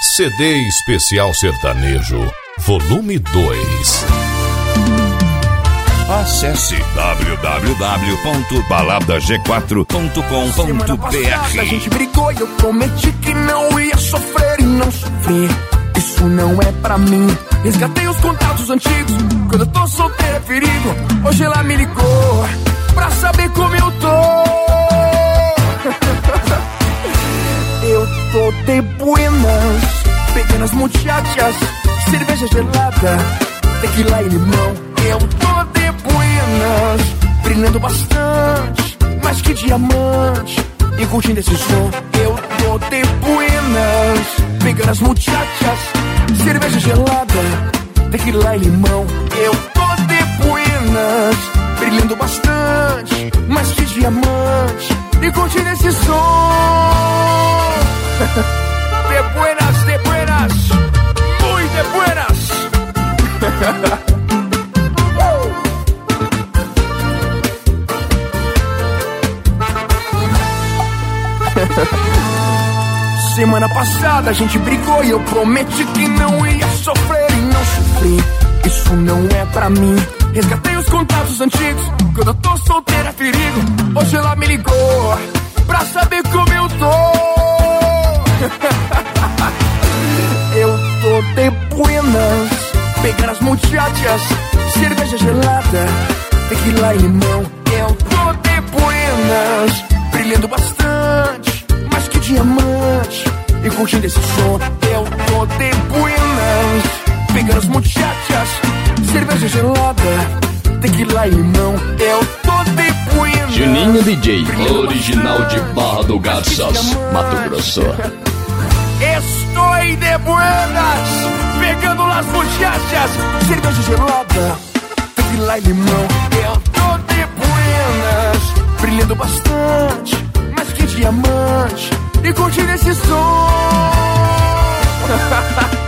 CD Especial Sertanejo, volume 2. Acesse www.baladag4.com.br. Semana passada a gente brigou e eu prometi que não ia sofrer e não sofri. Isso não é pra mim. Resgatei os contatos antigos. Quando eu tô solteiro é perigo. Hoje ela me ligou pra saber como eu tô. Eu tô de buenas, pequenas muchachas, cerveja gelada, tequila e limão. Eu tô de buenas, brilhando bastante, mais que diamante, e curtindo esse som. Eu tô de buenas, pequenas muchachas, cerveja gelada, tequila e limão. Eu tô de buenas, brilhando bastante, mais que diamante, e curtindo esse som. De buenas, muy de buenas. Semana passada a gente brigou e eu prometi que não ia sofrer e não sofri. Isso não é pra mim. Resgatei os contatos antigos. Quando eu tô solteira é perigo. Hoje ela me ligou pra saber como eu tô. Eu tô de buenas, pequenas muchachas, cerveja gelada, tequila e limão. Eu tô de buenas, brilhando bastante, mais que diamante, e curtindo esse som. Eu tô de buenas, pequenas muchachas, cerveja gelada, tequila e limão. Eu tô de buenas. Juninho DJ, original de Barra do Garças, Mato Grosso. Estou de buenas, pegando las muchachas, cerveja gelada, tequila e limão. Eu tô de buenas, brilhando bastante, mais que diamante, e curtindo esse som.